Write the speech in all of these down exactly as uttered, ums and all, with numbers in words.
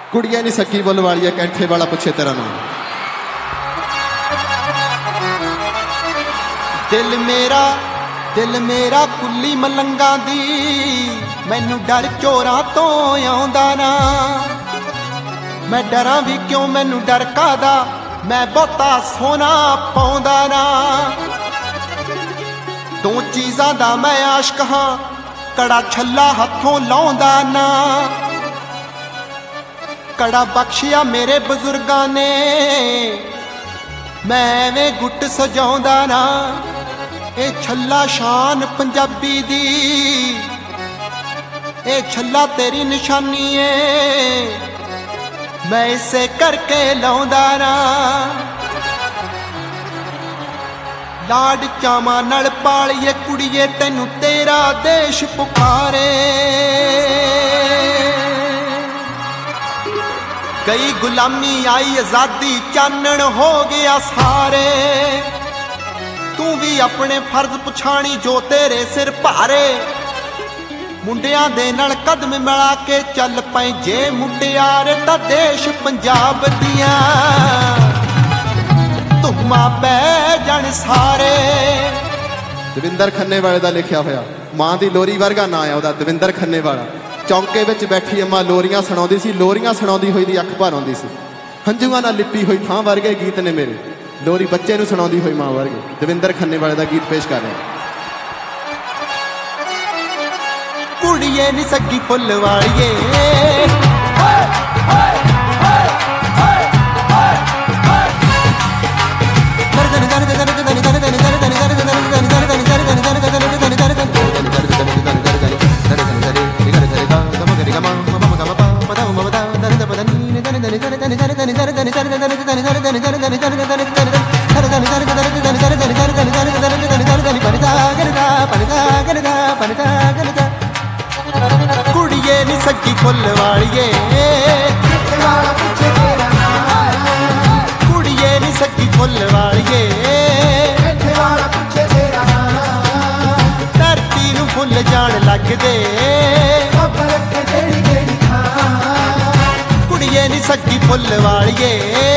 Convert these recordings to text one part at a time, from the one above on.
कुड़िया नहीं सकी बुल वाली कैंठे वाला पुछे तेरा नाम। दिल मेरा दिल मेरा कुली मलंगा दी मैनू डर चोरां तो आउंदा ना। मैं डरां भी क्यों मैनू डर कादा मैं बहुता सोना पाउंदा ना। दो चीज़ां दा मैं आशिक हां कड़ा छल्ला हथों लाउंदा ना। कड़ा बख्शिया मेरे बजुर्गां ने मैं एवें गुट सजाउंदा ना। ए छल्ला शान पंजाबी दी ए छल्ला तेरी निशानी है मैं इसे करके लाउंदा ना। लाड चावां नाल पालिए कुड़िए तैनू तेरा देश पुकारे। गई गुलामी आई आजादी चानण हो गया सारे। तू भी अपने फर्ज पुछाणी जो तेरे सिर भारे। मुंडियां दे नाल कदम मिला के चल पए जे मुंडियारे ता देश पंजाब दियां धुम्मां पै जाण सारे। दविंदर खन्ने वाले दा लिखिया होया मां दी लोरी वर्गा ना है ओहदा दविंदर खन्ने वाला। चौंके विच बैठी अम्मा लोरियां सुणाउंदी सी। लोरियां सुणाउंदी होई दी अख भर आउंदी सी। हंझूआं नाल लिपी होई थां वर्गे गीत ने मेरे लोरी बच्चे नूं सुणाउंदी होई मां वर्गे। दविंदर खन्ने वाले दा गीत पेश कर रहे हैं। कुड़िए नी सगी फुल वालिए कुड़िए नी सगी फुल वालिए कुड़िए नी सगी फुल वालिए धरती नू फुल जान लगदे कुड़िए नी सगी फुल वालिए।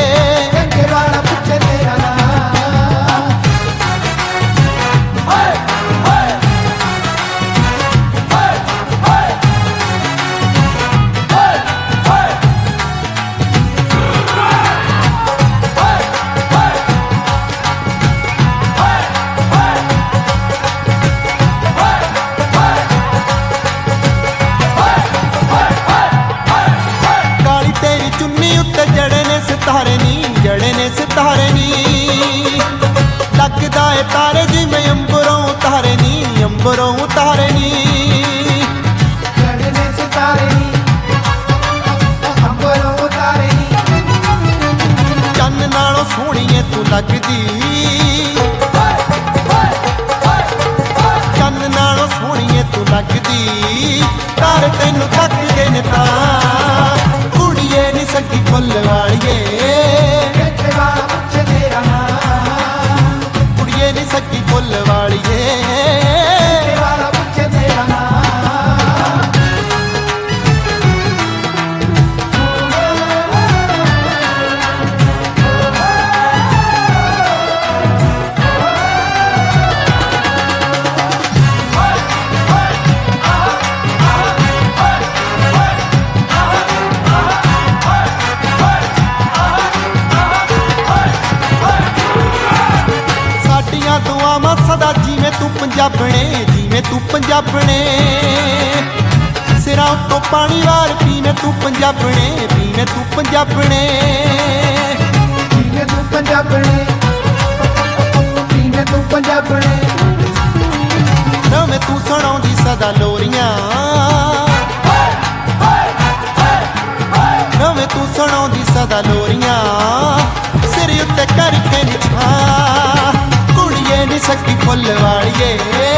जड़े ने सितारे नी जड़े ने सितारे नी लगदा है तारे जिवें अंबरों उतारे नी अंबरों उतारे नी। जड़े ने सितारे नी अंबरों उतारे नी चन्न नालों सोहणीए तू लगदी चन्न नालों सोहणीए तू लगदी तारे तैनू तकदे ने तां। कुड़िए नी सगी फुल वालिए कुड़िए नी सगी फुल वालिए। दुआवां सदा जिवें तू पंजाबणे जिवें तू पंजाबणे सिरां उत्तों पानी वार पीवें तू पंजाबणे पीवें तू पंजाबणे पीवें तू पंजाबणे पीवें तू पंजाबणे। रवें तू सुणाउंदी सदा लोरियां रवें तू सुणाउंदी सदा लोरियां सिर उत्ते करके निछां। कुड़िए नी सगी फुल वालिए